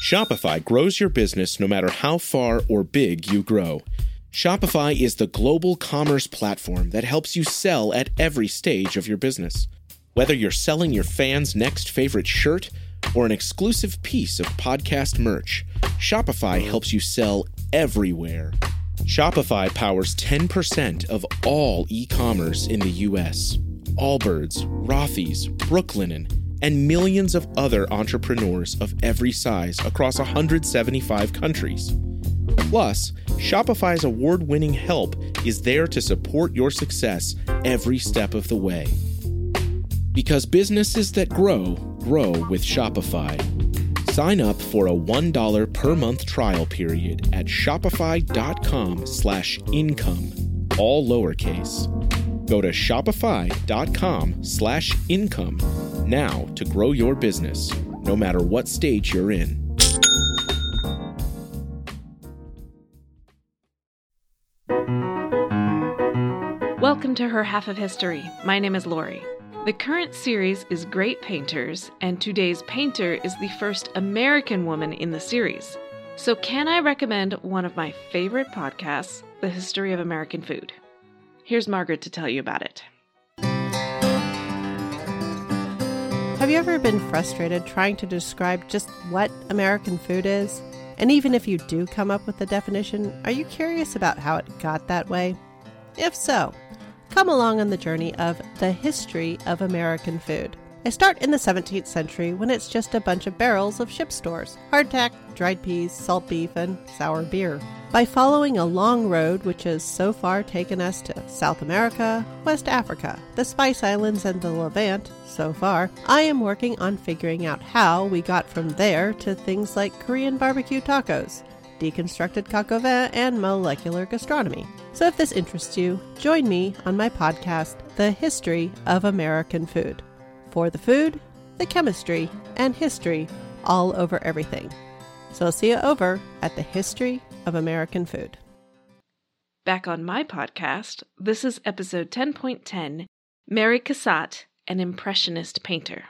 Shopify grows your business no matter how far or big you grow. Shopify is the global commerce platform that helps you sell at every stage of your business. Whether you're selling your fans' next favorite shirt or an exclusive piece of podcast merch, Shopify helps you sell everywhere. Shopify powers 10% of all e-commerce in the U.S. Allbirds, Rothy's, Brooklinen, and millions of other entrepreneurs of every size across 175 countries. Plus, Shopify's award-winning help is there to support your success every step of the way. Because businesses that grow, grow with Shopify. Sign up for a $1 per month trial period at shopify.com/income, all lowercase. Go to shopify.com/income now to grow your business, no matter what stage you're in. Welcome to Her Half of History. My name is Lori. The current series is Great Painters, and today's painter is the first American woman in the series. So can I recommend one of my favorite podcasts, The History of American Food? Here's Margaret to tell you about it. Have you ever been frustrated trying to describe just what American food is? And even if you do come up with the definition, are you curious about how it got that way? If so, come along on the journey of the history of American food. I start in the 17th century when it's just a bunch of barrels of ship stores, hardtack, dried peas, salt beef, and sour beer. By following a long road which has so far taken us to South America, West Africa, the Spice Islands, and the Levant, so far, I am working on figuring out how we got from there to things like Korean barbecue tacos, deconstructed coq au vin, and molecular gastronomy. So if this interests you, join me on my podcast, The History of American Food. For the food, the chemistry, and history all over everything. So I'll see you over at The History of American Food. Back on my podcast, this is episode 10.10, Mary Cassatt, an Impressionist Painter.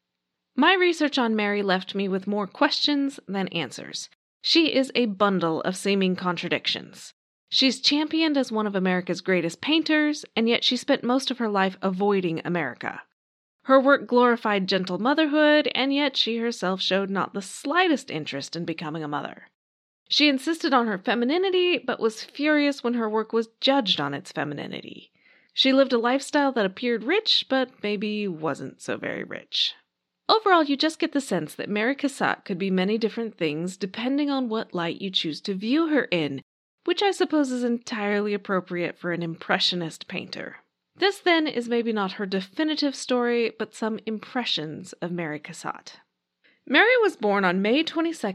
My research on Mary left me with more questions than answers. She is a bundle of seeming contradictions. She's championed as one of America's greatest painters, and yet she spent most of her life avoiding America. Her work glorified gentle motherhood, and yet she herself showed not the slightest interest in becoming a mother. She insisted on her femininity, but was furious when her work was judged on its femininity. She lived a lifestyle that appeared rich, but maybe wasn't so very rich. Overall, you just get the sense that Mary Cassatt could be many different things depending on what light you choose to view her in, which I suppose is entirely appropriate for an Impressionist painter. This, then, is maybe not her definitive story, but some impressions of Mary Cassatt. Mary was born on May 22,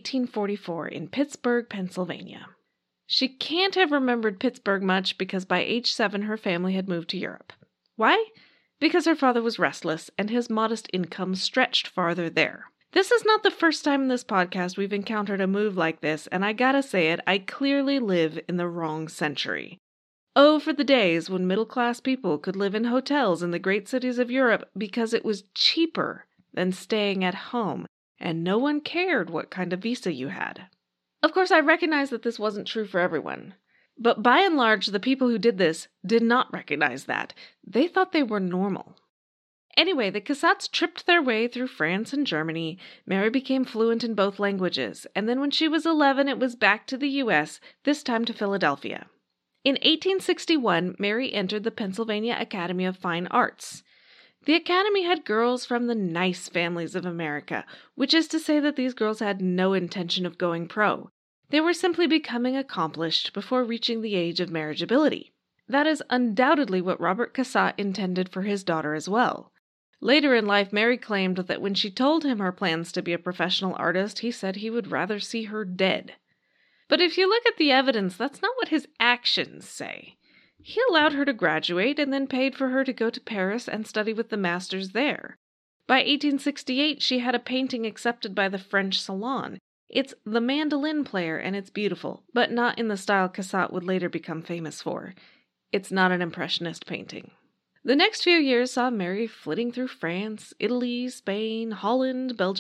1844, in Pittsburgh, Pennsylvania. She can't have remembered Pittsburgh much because by age 7 her family had moved to Europe. Why? Because her father was restless and his modest income stretched farther there. This is not the first time in this podcast we've encountered a move like this, and I gotta say it, I clearly live in the wrong century. Oh, for the days when middle-class people could live in hotels in the great cities of Europe because it was cheaper than staying at home, and no one cared what kind of visa you had. Of course, I recognize that this wasn't true for everyone. But by and large, the people who did this did not recognize that. They thought they were normal. Anyway, the Cassatts tripped their way through France and Germany. Mary became fluent in both languages, and then when she was 11, it was back to the U.S., this time to Philadelphia. In 1861, Mary entered the Pennsylvania Academy of Fine Arts. The academy had girls from the nice families of America, which is to say that these girls had no intention of going pro. They were simply becoming accomplished before reaching the age of marriageability. That is undoubtedly what Robert Cassatt intended for his daughter as well. Later in life, Mary claimed that when she told him her plans to be a professional artist, he said he would rather see her dead. But if you look at the evidence, that's not what his actions say. He allowed her to graduate and then paid for her to go to Paris and study with the masters there. By 1868, she had a painting accepted by the French Salon. It's The Mandolin Player, and it's beautiful, but not in the style Cassatt would later become famous for. It's not an Impressionist painting. The next few years saw Mary flitting through France, Italy, Spain, Holland, Belgium,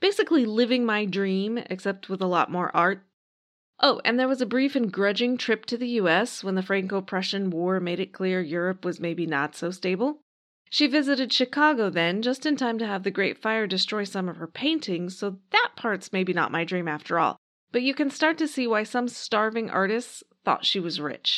Basically living my dream, except with a lot more art. Oh, and there was a brief and grudging trip to the US when the Franco-Prussian War made it clear Europe was maybe not so stable. She visited Chicago then, just in time to have the Great Fire destroy some of her paintings, so that part's maybe not my dream after all. But you can start to see why some starving artists thought she was rich.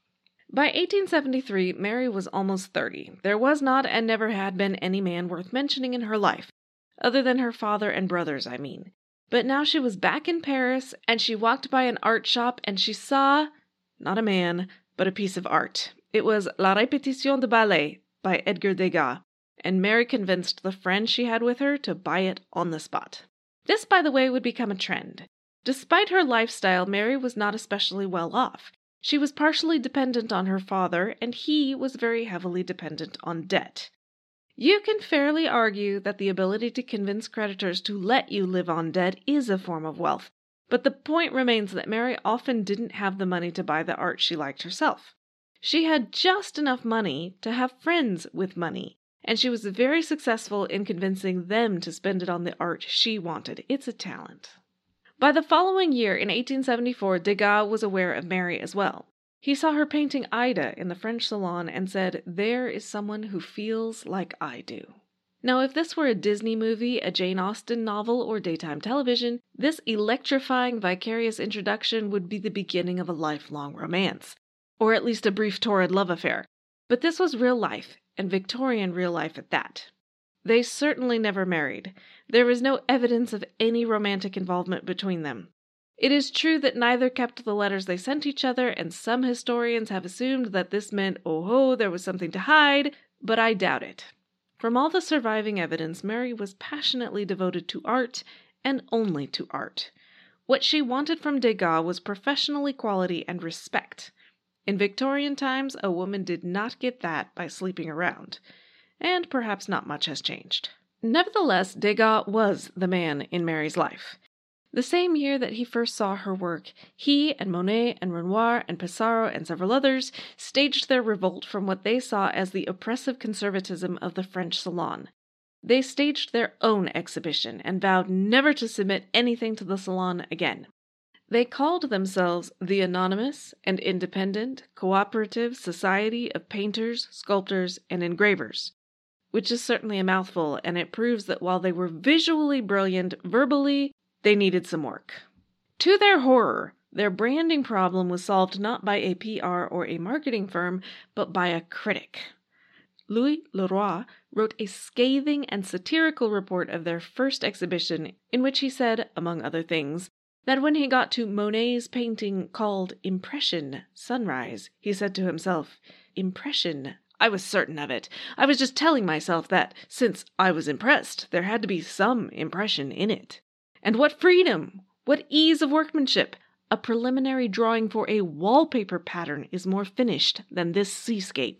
By 1873, Mary was almost 30. There was not and never had been any man worth mentioning in her life. Other than her father and brothers, I mean. But now she was back in Paris, and she walked by an art shop, and she saw, not a man, but a piece of art. It was La Répétition de Ballet by Edgar Degas, and Mary convinced the friend she had with her to buy it on the spot. This, by the way, would become a trend. Despite her lifestyle, Mary was not especially well off. She was partially dependent on her father, and he was very heavily dependent on debt. You can fairly argue that the ability to convince creditors to let you live on debt is a form of wealth, but the point remains that Mary often didn't have the money to buy the art she liked herself. She had just enough money to have friends with money, and she was very successful in convincing them to spend it on the art she wanted. It's a talent. By the following year, in 1874, Degas was aware of Mary as well. He saw her painting Ida in the French Salon and said, "There is someone who feels like I do." Now, if this were a Disney movie, a Jane Austen novel, or daytime television, this electrifying vicarious introduction would be the beginning of a lifelong romance, or at least a brief torrid love affair. But this was real life, and Victorian real life at that. They certainly never married. There is no evidence of any romantic involvement between them. It is true that neither kept the letters they sent each other, and some historians have assumed that this meant, there was something to hide, but I doubt it. From all the surviving evidence, Mary was passionately devoted to art, and only to art. What she wanted from Degas was professional equality and respect. In Victorian times, a woman did not get that by sleeping around, and perhaps not much has changed. Nevertheless, Degas was the man in Mary's life. The same year that he first saw her work, he and Monet and Renoir and Pissarro and several others staged their revolt from what they saw as the oppressive conservatism of the French Salon. They staged their own exhibition and vowed never to submit anything to the Salon again. They called themselves the Anonymous and Independent Cooperative Society of Painters, Sculptors, and Engravers, which is certainly a mouthful, and it proves that while they were visually brilliant, verbally, they needed some work. To their horror, their branding problem was solved not by a PR or a marketing firm, but by a critic. Louis Leroy wrote a scathing and satirical report of their first exhibition, in which he said, among other things, that when he got to Monet's painting called Impression, Sunrise, he said to himself, "Impression, I was certain of it. I was just telling myself that, since I was impressed, there had to be some impression in it. And what freedom! What ease of workmanship! A preliminary drawing for a wallpaper pattern is more finished than this seascape."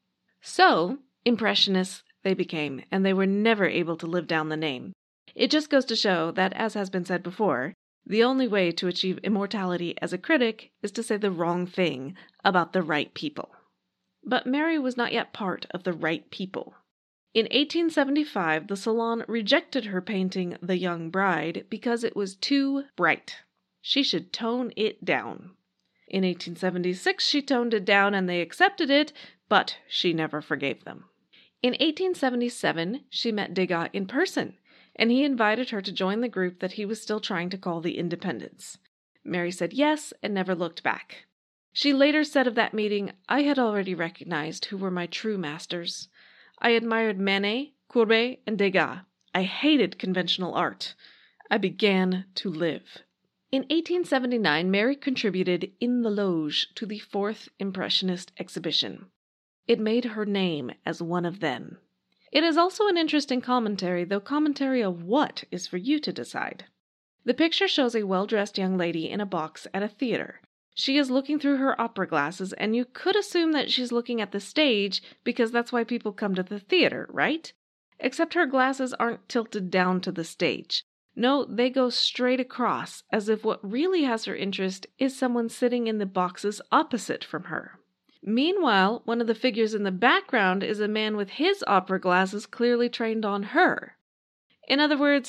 So, Impressionists they became, and they were never able to live down the name. It just goes to show that, as has been said before, the only way to achieve immortality as a critic is to say the wrong thing about the right people. But Mary was not yet part of the right people. In 1875, the Salon rejected her painting The Young Bride because it was too bright. She should tone it down. In 1876, she toned it down and they accepted it, but she never forgave them. In 1877, she met Degas in person, and he invited her to join the group that he was still trying to call the Independents. Mary said yes and never looked back. She later said of that meeting, "I had already recognized who were my true masters. I admired Manet, Courbet, and Degas. I hated conventional art. I began to live." In 1879, Mary contributed In the Loge to the 4th Impressionist exhibition. It made her name as one of them. It is also an interesting commentary, though commentary of what is for you to decide. The picture shows a well-dressed young lady in a box at a theater. She is looking through her opera glasses, and you could assume that she's looking at the stage because that's why people come to the theater, right? Except her glasses aren't tilted down to the stage. No, they go straight across, as if what really has her interest is someone sitting in the boxes opposite from her. Meanwhile, one of the figures in the background is a man with his opera glasses clearly trained on her. In other words,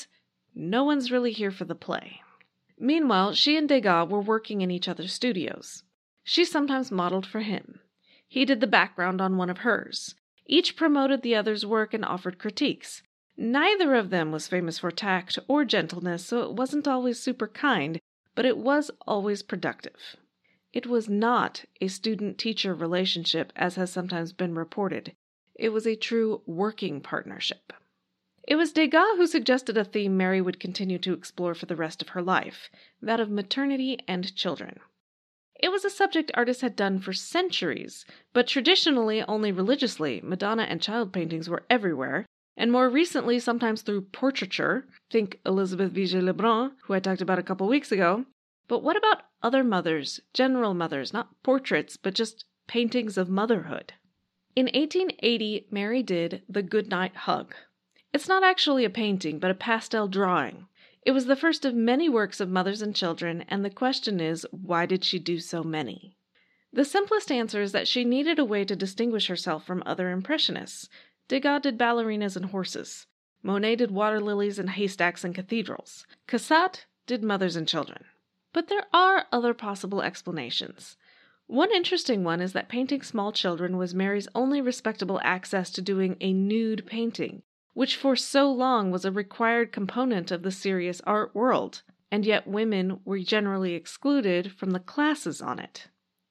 No one's really here for the play. Meanwhile, she and Degas were working in each other's studios. She sometimes modeled for him. He did the background on one of hers. Each promoted the other's work and offered critiques. Neither of them was famous for tact or gentleness, so it wasn't always super kind, but it was always productive. It was not a student-teacher relationship, as has sometimes been reported. It was a true working partnership. It was Degas who suggested a theme Mary would continue to explore for the rest of her life, that of maternity and children. It was a subject artists had done for centuries, but traditionally only religiously. Madonna and child paintings were everywhere, and more recently sometimes through portraiture. Think Elizabeth Vigée-Lebrun, who I talked about a couple weeks ago. But what about other mothers, general mothers, not portraits, but just paintings of motherhood? In 1880, Mary did The Goodnight Hug. It's not actually a painting, but a pastel drawing. It was the first of many works of mothers and children, and the question is, why did she do so many? The simplest answer is that she needed a way to distinguish herself from other impressionists. Degas did ballerinas and horses. Monet did water lilies and haystacks and cathedrals. Cassatt did mothers and children. But there are other possible explanations. One interesting one is that painting small children was Mary's only respectable access to doing a nude painting, which for so long was a required component of the serious art world, and yet women were generally excluded from the classes on it.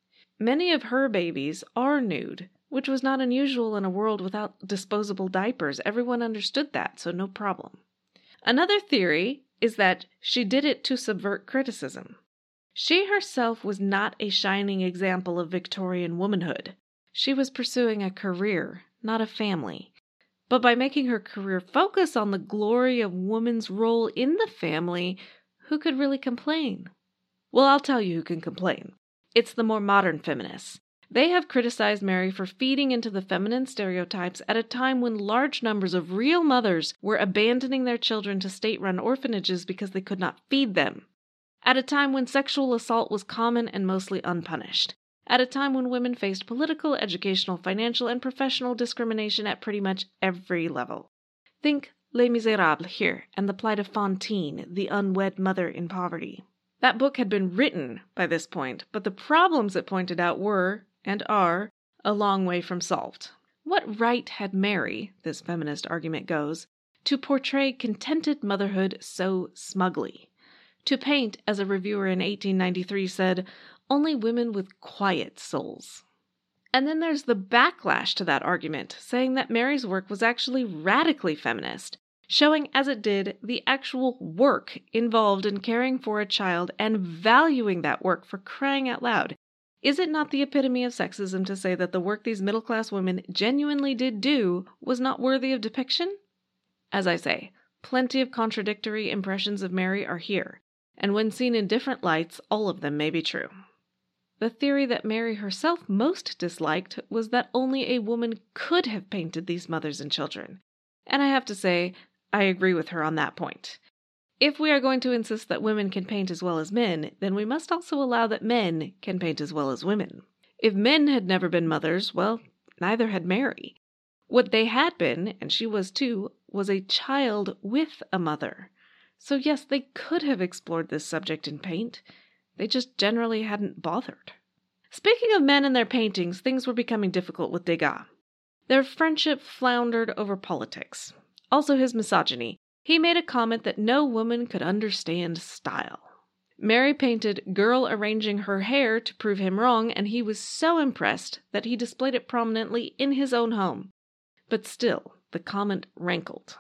Many of her babies are nude, which was not unusual in a world without disposable diapers. Everyone understood that, so no problem. Another theory is that she did it to subvert criticism. She herself was not a shining example of Victorian womanhood. She was pursuing a career, not a family. But by making her career focus on the glory of woman's role in the family, who could really complain? Well, I'll tell you who can complain. It's the more modern feminists. They have criticized Mary for feeding into the feminine stereotypes at a time when large numbers of real mothers were abandoning their children to state-run orphanages because they could not feed them. At a time when sexual assault was common and mostly unpunished. At a time when women faced political, educational, financial, and professional discrimination at pretty much every level. Think Les Miserables here, and the plight of Fantine, the unwed mother in poverty. That book had been written by this point, but the problems it pointed out were, and are, a long way from solved. What right had Mary, this feminist argument goes, to portray contented motherhood so smugly? To paint, as a reviewer in 1893 said, only women with quiet souls. And then there's the backlash to that argument, saying that Mary's work was actually radically feminist, showing as it did the actual work involved in caring for a child and valuing that work, for crying out loud. Is it not the epitome of sexism to say that the work these middle-class women genuinely did do was not worthy of depiction? As I say, plenty of contradictory impressions of Mary are here, and when seen in different lights, all of them may be true. The theory that Mary herself most disliked was that only a woman could have painted these mothers and children. And I have to say, I agree with her on that point. If we are going to insist that women can paint as well as men, then we must also allow that men can paint as well as women. If men had never been mothers, well, neither had Mary. What they had been, and she was too, was a child with a mother. So yes, they could have explored this subject in paint. They just generally hadn't bothered. Speaking of men and their paintings, things were becoming difficult with Degas. Their friendship floundered over politics. Also his misogyny. He made a comment that no woman could understand style. Mary painted girl arranging her hair to prove him wrong, and he was so impressed that he displayed it prominently in his own home. But still, the comment rankled.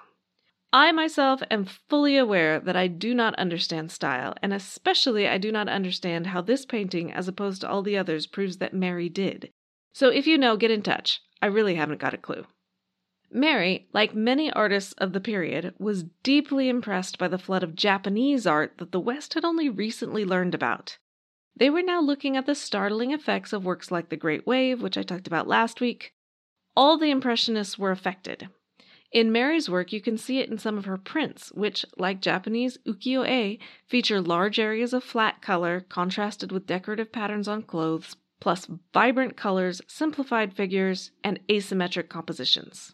I myself am fully aware that I do not understand style, and especially I do not understand how this painting, as opposed to all the others, proves that Mary did. So if you know, get in touch. I really haven't got a clue. Mary, like many artists of the period, was deeply impressed by the flood of Japanese art that the West had only recently learned about. They were now looking at the startling effects of works like The Great Wave, which I talked about last week. All the Impressionists were affected. In Mary's work, you can see it in some of her prints, which, like Japanese ukiyo-e, feature large areas of flat color contrasted with decorative patterns on clothes, plus vibrant colors, simplified figures, and asymmetric compositions.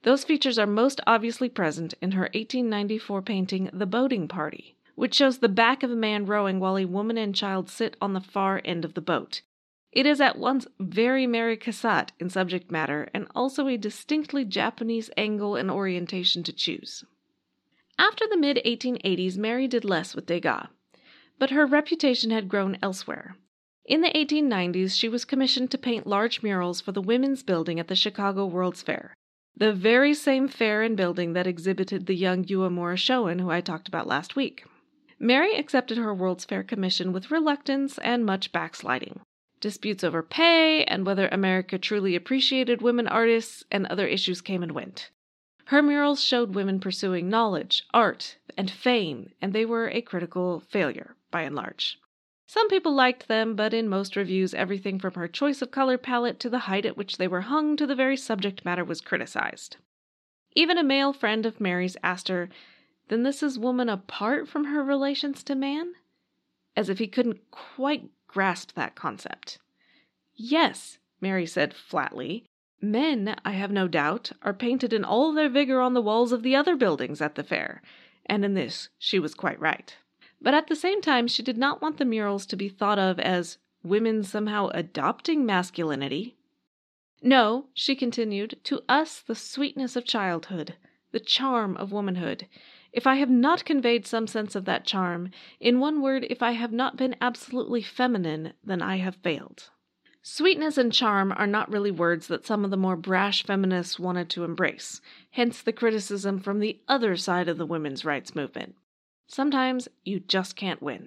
Those features are most obviously present in her 1894 painting The Boating Party, which shows the back of a man rowing while a woman and child sit on the far end of the boat. It is at once very Mary Cassatt in subject matter and also a distinctly Japanese angle and orientation to choose. After the mid-1880s, Mary did less with Degas, but her reputation had grown elsewhere. In the 1890s, she was commissioned to paint large murals for the Women's Building at the Chicago World's Fair, the very same fair and building that exhibited the young Uemura Shoin who I talked about last week. Mary accepted her World's Fair commission with reluctance and much backsliding. Disputes over pay and whether America truly appreciated women artists and other issues came and went. Her murals showed women pursuing knowledge, art, and fame, and they were a critical failure, by and large. Some people liked them, but in most reviews, everything from her choice of color palette to the height at which they were hung to the very subject matter was criticized. Even a male friend of Mary's asked her, "Then this is woman apart from her relations to man?" As if he couldn't quite grasp that concept. "Yes," Mary said flatly. "Men, I have no doubt, are painted in all their vigor on the walls of the other buildings at the fair," and in this she was quite right. But at the same time, she did not want the murals to be thought of as women somehow adopting masculinity. "No," she continued, "to us the sweetness of childhood, the charm of womanhood. If I have not conveyed some sense of that charm, in one word, if I have not been absolutely feminine, then I have failed." Sweetness and charm are not really words that some of the more brash feminists wanted to embrace, hence the criticism from the other side of the women's rights movement. Sometimes you just can't win.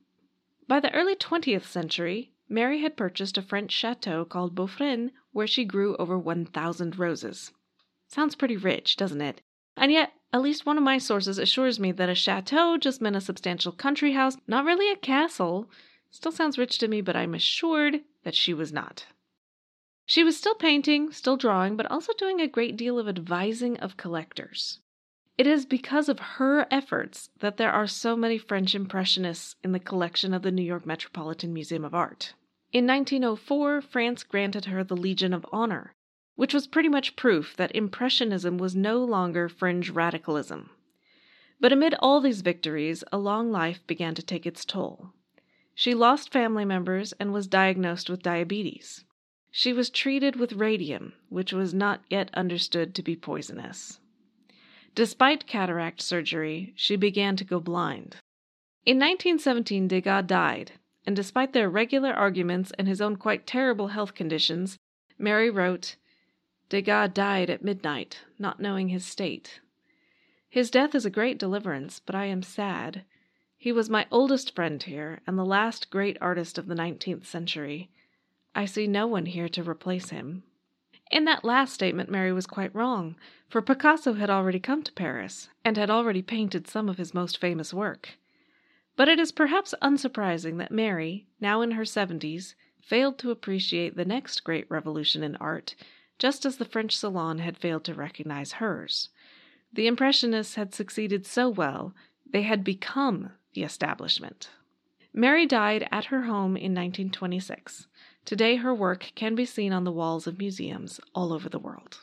By the early 20th century, Mary had purchased a French chateau called Beaufresne, where she grew over 1,000 roses. Sounds pretty rich, doesn't it? And yet, at least one of my sources assures me that a chateau just meant a substantial country house, not really a castle. Still sounds rich to me, but I'm assured that she was not. She was still painting, still drawing, but also doing a great deal of advising of collectors. It is because of her efforts that there are so many French Impressionists in the collection of the New York Metropolitan Museum of Art. In 1904, France granted her the Legion of Honor, which was pretty much proof that Impressionism was no longer fringe radicalism. But amid all these victories, a long life began to take its toll. She lost family members and was diagnosed with diabetes. She was treated with radium, which was not yet understood to be poisonous. Despite cataract surgery, she began to go blind. In 1917, Degas died, and despite their regular arguments and his own quite terrible health conditions, Mary wrote, "Degas died at midnight, not knowing his state. His death is a great deliverance, but I am sad. He was my oldest friend here, and the last great artist of the 19th century. I see no one here to replace him." In that last statement, Mary was quite wrong, for Picasso had already come to Paris, and had already painted some of his most famous work. But it is perhaps unsurprising that Mary, now in her 70s, failed to appreciate the next great revolution in art, just as the French Salon had failed to recognize hers. The Impressionists had succeeded so well, they had become the establishment. Mary died at her home in 1926. Today, her work can be seen on the walls of museums all over the world.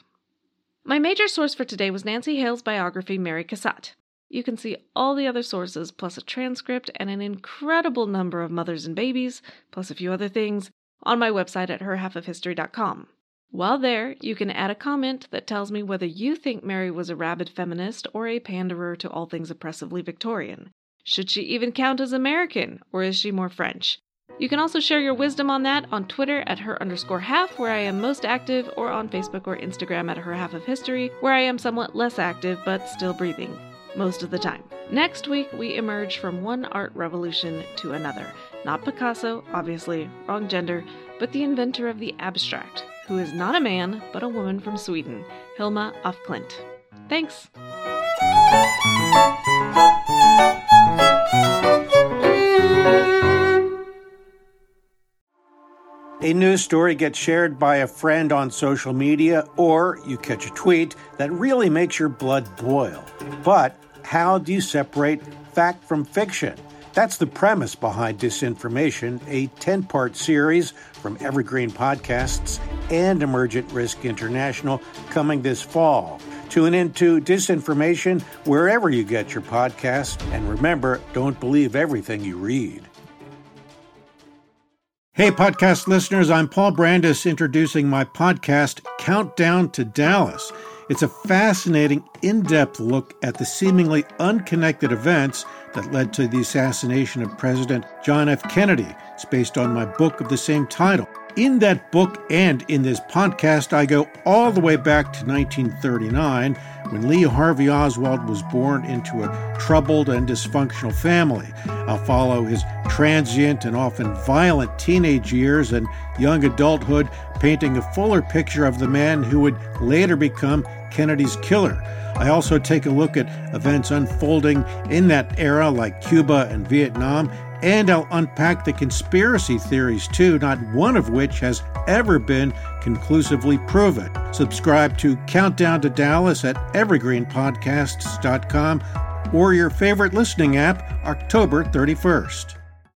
My major source for today was Nancy Hale's biography, Mary Cassatt. You can see all the other sources, plus a transcript and an incredible number of mothers and babies, plus a few other things, on my website at herhalfofhistory.com. While there, you can add a comment that tells me whether you think Mary was a rabid feminist or a panderer to all things oppressively Victorian. Should she even count as American, or is she more French? You can also share your wisdom on that on Twitter at her_half, where I am most active, or on Facebook or Instagram at herhalfofhistory, where I am somewhat less active but still breathing, most of the time. Next week, we emerge from one art revolution to another. Not Picasso, obviously, wrong gender, but the inventor of the abstract, who is not a man, but a woman from Sweden, Hilma af Klint. Thanks! A news story gets shared by a friend on social media, or you catch a tweet that really makes your blood boil. But how do you separate fact from fiction? That's the premise behind Disinformation, a 10-part series from Evergreen Podcasts and Emergent Risk International coming this fall. Tune into Disinformation wherever you get your podcasts. And remember, don't believe everything you read. Hey, podcast listeners, I'm Paul Brandis introducing my podcast, Countdown to Dallas. It's a fascinating, in-depth look at the seemingly unconnected events that led to the assassination of President John F. Kennedy. It's based on my book of the same title. In that book and in this podcast, I go all the way back to 1939, when Lee Harvey Oswald was born into a troubled and dysfunctional family. I'll follow his transient and often violent teenage years and young adulthood, painting a fuller picture of the man who would later become Kennedy's killer. I also take a look at events unfolding in that era, like Cuba and Vietnam, and I'll unpack the conspiracy theories too, not one of which has ever been conclusively proven. Subscribe to Countdown to Dallas at evergreenpodcasts.com or your favorite listening app, October 31st.